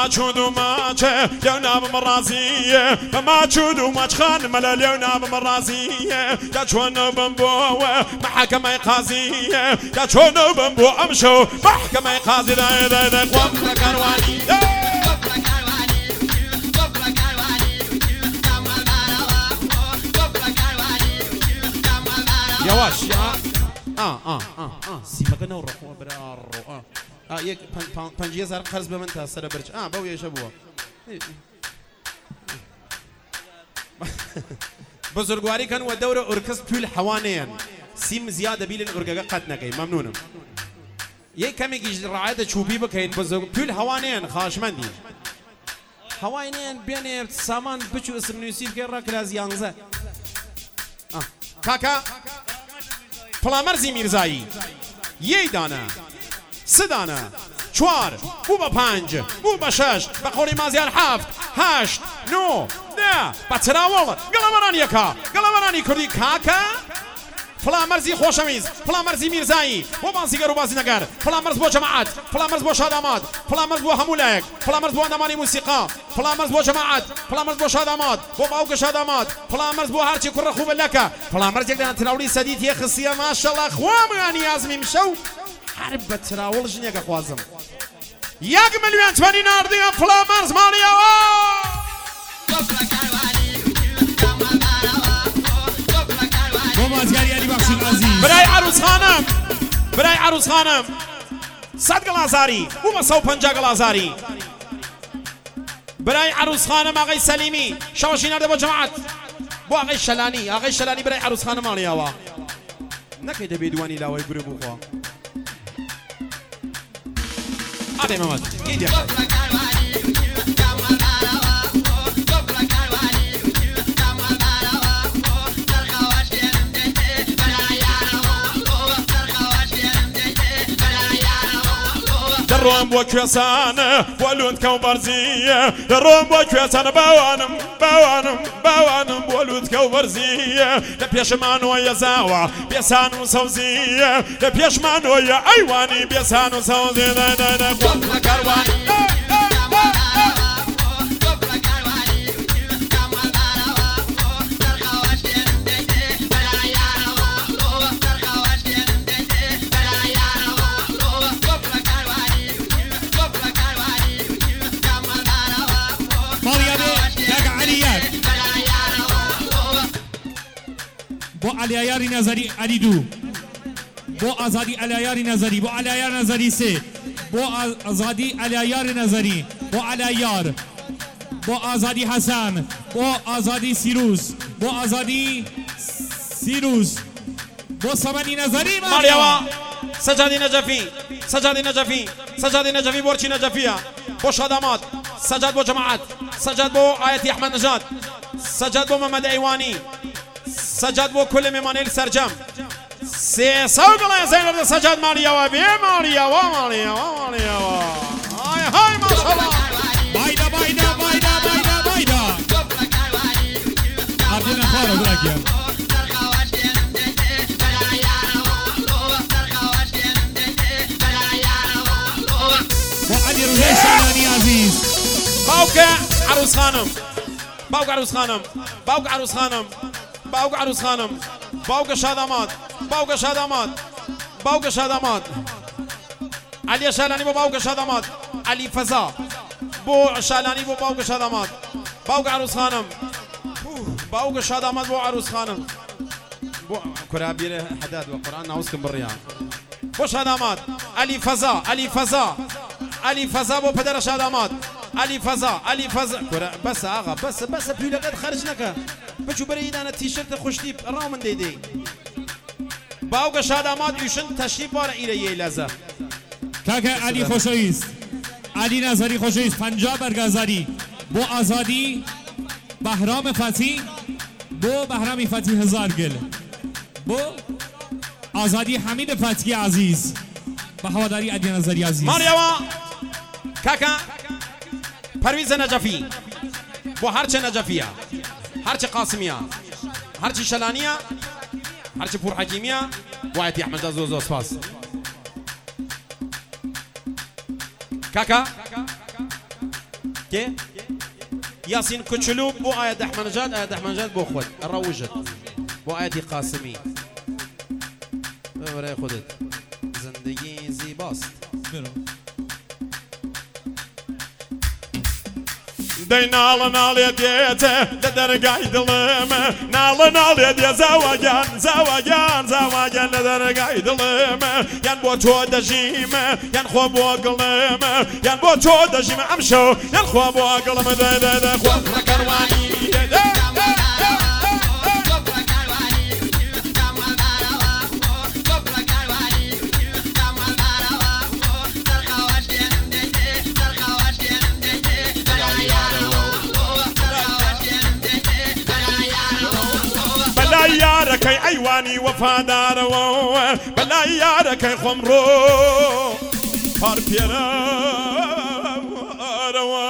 چودو ماچه لیونا بمرازیه بما چودو ماچ خان ملا لیونا بمرازیه یا چونو بمبو محکمه قاضیه یا چونو بمبو امشو محکمه قاضی دای دای دای قوم کاروانی يواش سيمك نور برارو يك بانجيه زار خرز بمنتها سر برج بويا شبوه بزرگواری كان ودور اوركس بول حوانيا سيم زياده بيل اورغا قد نكاي ممنونم يك كم يجي رعايه شوبي بكاين بزرگ بول حوانيا خاشمندي حوانيا بين سامان بچو اسم نوسيف كرا كلاز يانزه كاكا پلامرزی میرزایی یه دانه سه دانه چوار بو با پنج بو با شش با قولی مازیار هفت هشت نو ده با تراول گلوارانی یکا گلوارانی کردی کاکا پلامرزی خوشمیز پلامرزی میرزایی بو بازیگر و بازی نگر پلامرز بو جماعت پلامرز بو شادامات پلامرز بو همولک پلامرز بو اندامانی موسیقا پلامرز بو جماعت پلامرز بو شادامات بو باوک شادامات پلامرز بو هرچی کره خوب لکه پلامرز یک دان تراولی سدید یه خصیه ماشاءالله خوام یعنی ازمی مشو حرب تراول جنیک خوازم 1,000,000 ناردی پلامرز مالیا برای عروس خانم برای عروس خانم 100 گلازاری و با 150 گلازاری برای عروس خانم آقای سلیمی شواشی نرده با جماعت با آقای شلانی برای عروس خانم آنیاوا نکیده بیدوانی لاوی گروه بخوا آده محمد گیدی دروم بو كوسانه بولود كوبرزيه دروم بو كوسانه باوانم بولود كوبرزيه لبيشمانو يا زاوا بيسانو سوزيه لبيشمانو يا ايواني بيسانو سوزيه دا كارواني با علیاری نظری علی دو با آزادی علیاری نظری با علیار نظری سه با آزادی علیار نظری با علیار با آزادی حسن با آزادی سیروس با آزادی سیروس با سمنی نظری ماريوا سجادي نجفي بورچي نجفية بو شادامات سجاد بو جماعات سجاد بو آيتي أحمد نجاد سجاد بو محمد ايواني سجاد بو كل ميمانيل سرجم سي سوق يا زينب سجاد ماريوا بي ماريوا هاي ما شاء الله بايدا عبدنا خارج راكيا وعلي رجاء شلاني عزيز باوك عروس خانم باوك شادامات علي شالاني بو باوك شادامات علي فزا بو شالاني بو باوك شادامات باوك عروس خانم باوك شادامات بو عروس خانم بو كرابير حداد وقرآن ناوسكم بالرياض بو شادامات علي فزا بو پدر شادامات علي فزا بس آقا بس بيو لقد خرجناك بچو بري انا تيشرت خوشتيب رامن ديدي باوك شادامات يشن تشريف بار ایره لازه کاکا علی خوشویست علی نظری خوشویست 50 برگزاری بو آزادی بهرام فتی بو بهرامی فتی 1000 گل بو آزادی حمید فتی عزیز با هواداری علی نظری عزیز ماريوا کاکا پرویز نجفی بو هرچه نجفیه هرچه قاسمیه هرچه شلانیه هرچه پور حکیمیه وایتی احمد زوزو سپاس کاکا كي ياسين كتشلو بو آية أحمنجاد بو خود الروجت بو آية قاسمي برای خودت زندگی زیباست دی ناڵە دێتە لە دەرگای دڵمە ناڵە دێ زاواگیان لە دەرگای دڵمە یان بۆ تۆ دەژیمە یان خۆ بۆ گڵمە یان بۆ تۆ دەژیمە ئەم شەو یان خۆ بۆ گڵمە خۆ کەروانی ياركي عيواني وفادار بلا ياركي خمرو هاربيرا